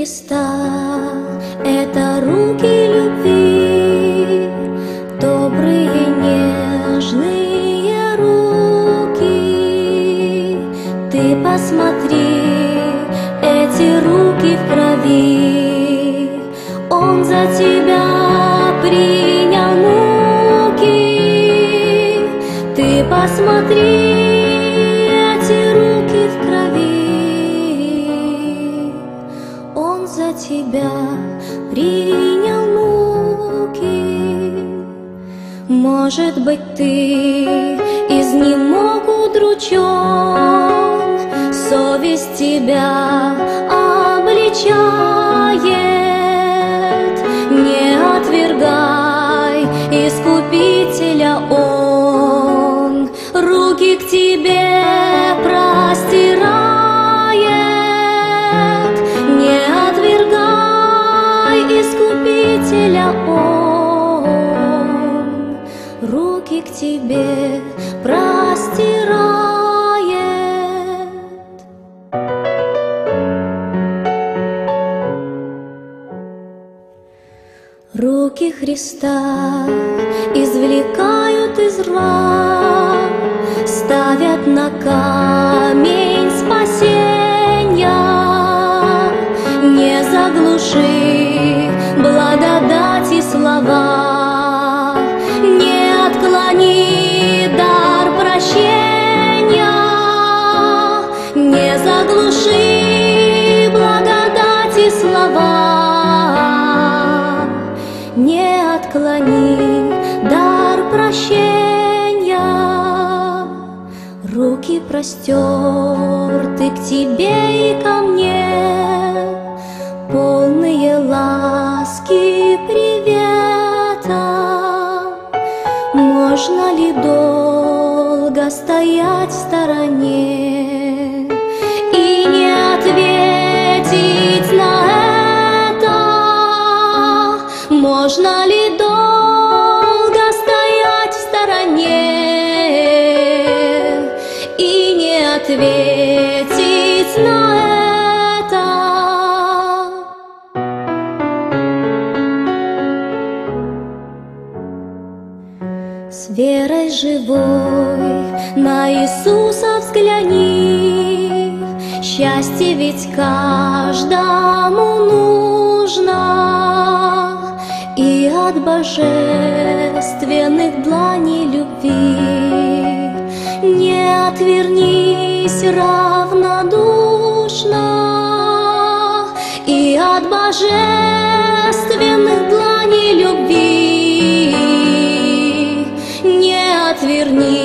Христа — это руки любви, добрые, нежные руки. Ты посмотри, эти руки в крови, Он за тебя принял муки. Ты посмотри, эти руки в крови, Он за тебя принял муки. Может быть, ты изнемог удручен, совесть тебя обличает. Не отвергай Искупителя, Он руки к тебе простирает. Не отвергай Искупителя, Он руки к тебе простирает. Руки Христа извлекают из рва, ставят на камень спасенья. Не заглуши благодати слова, не отклони дар прощения. Не заглуши благодати слова, не отклони дар прощения. Руки простерты к тебе и ко мне, полные ласки привета. Можно ли долго стоять в стороне и не ответить на это? Можно ли долго стоять в стороне и не ответить на это? С верой живой на Иисуса взгляни, счастье ведь каждому нужно, и от божественных дланей любви не отвернись равнодушно, и от божественных дланей любви не отвернись